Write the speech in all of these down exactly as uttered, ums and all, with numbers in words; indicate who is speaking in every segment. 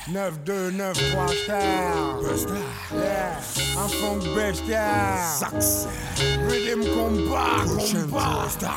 Speaker 1: neuf deux neuf trois star. Yeah, un funk bestial.
Speaker 2: Sax.
Speaker 1: Rhythm combat, combat.
Speaker 2: Star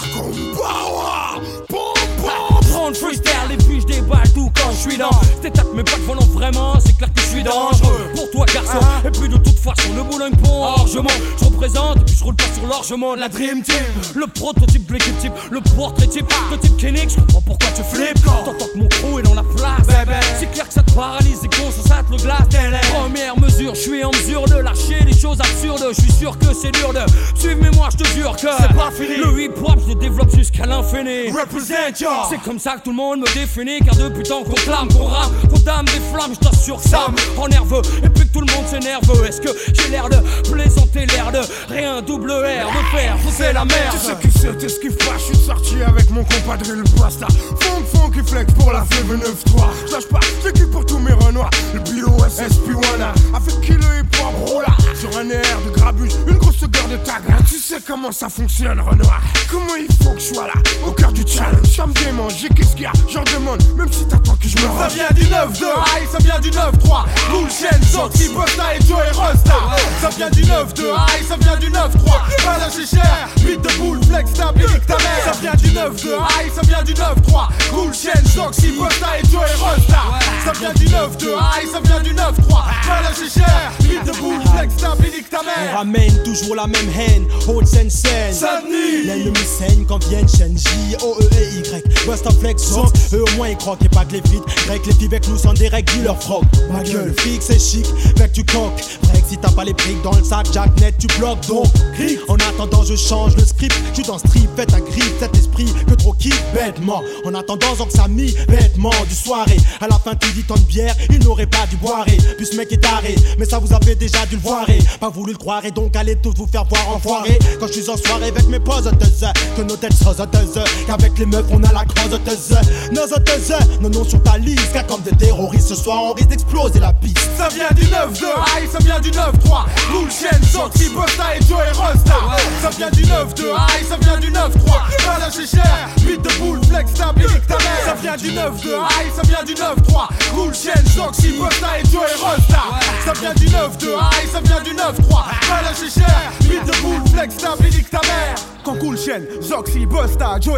Speaker 2: combat. Pom
Speaker 3: trente freestyle et puis je déballe tout quand je suis dans cette étape, mais pas de volant vraiment, c'est clair que je suis dangereux pour toi garçon.
Speaker 1: Ah.
Speaker 3: Et puis de toute façon le Boulogne-Pont largement je représente et puis je roule pas sur largement la Dream Team, le prototype, l'équipe type, le portrait type de type Kenix. Je comprends pourquoi tu flippes t'entends que mon crew est dans la place, baby. C'est clair que ça te paralyse et qu'on se saute le glace. Première mesure, je suis en mesure de lâcher les choses absurdes. Je suis sûr que c'est dur de suivre, mais moi je te jure que
Speaker 2: c'est pas fini.
Speaker 3: Le hip hop je le développe jusqu'à l'infini.
Speaker 2: Represent ya.
Speaker 3: C'est comme ça que tout le monde me définit, car depuis tant qu'on clame, qu'on rame, qu'on dame des flammes, je t'assure que ça me rend nerveux, et puis que tout le monde s'énerve. Est-ce que j'ai l'air de plaisanter, l'air de rien, double R, de faire, c'est la merde.
Speaker 1: Tu sais qui c'était ce qui fâche, je suis sorti avec mon compadre le Basta. Funk funk qui flex pour la F V neuf trois. Je lâche pas, j'équipe pour tous mes renois. Le B O S S P un a fait killer et hip hop roula. Sur un air de grabuge, une grosse gueule de tag. Tu sais comment ça fonctionne Renoir. Comment il faut que je sois là, au cœur du challenge. Ça me démange, j'ai qu'est-ce qu'il y a, j'en demande. Même si t'attends que je me
Speaker 2: Ça
Speaker 1: range.
Speaker 2: vient du neuf deux, aïe, ça vient du neuf trois. Cool Chain, Zoxy, Busta et Joe et Rusta. Ça vient du neuf deux, aïe, ça vient du neuf trois. Pas lâcher cher, beat de boule, flex, stabilique ta mère. Ça vient du neuf deux, aïe, ça vient du neuf trois. Cool Chain, Zoxy, Busta et Joe et Rusta. Ça vient du neuf deux, aïe, ça vient du neuf trois. Pas lâcher cher, beat de boule, flex, stabilique ta
Speaker 4: On
Speaker 2: mère.
Speaker 4: ramène toujours la même haine, haute scène scène.
Speaker 2: Saint-Denis.
Speaker 4: L'ennemi saigne quand viennent chaîne J, O, E et Y. Busta Flex, Zox, eux au moins ils croquent et pas que les vides. Grec, les filles avec nous sont des règles du leur froc. Ma gueule fixe et chic, mec tu coques. Break si t'as pas les briques dans le sac, Jack net tu bloques donc. En attendant je change le script, je suis dans strip, fais ta grippe, cet esprit que trop kiff bêtement. En attendant Zox a mis vêtements du soirée. À la fin tu dis tonne de bière, il n'aurait pas dû boire. Puis ce mec est taré, mais ça vous avez déjà dû le voir. Pas voulu le croire et donc allez tous vous faire voir enfoiré. Quand je suis en soirée avec mes posoteuses, que nos têtes sosoteuses, qu'avec les meufs on a la creuseteuse. Nos oteuses, nos noms sur ta liste, car comme des terroristes ce soir on risque d'exploser la piste.
Speaker 2: Ça vient du neuf deux, aïe, ça vient du neuf trois. Cool Chain, Zoxy, Busta et Joe et Rusta. Ça vient du neuf deux, aïe, ça vient du neuf trois. Pas lâcher cher, beat de boule, flex, stabilique ta mère. Ça vient du neuf deux, aïe, ça vient du neuf trois. Cool Chain, Zoxy, Busta et Joe et Rusta. Ça vient du neuf deux, aïe, ça vient du neuf trois. Pas lâcher cher, beat de boule, flex, stabilique ta mère. Quand Cool Chain, Zoxy, Busta, Joe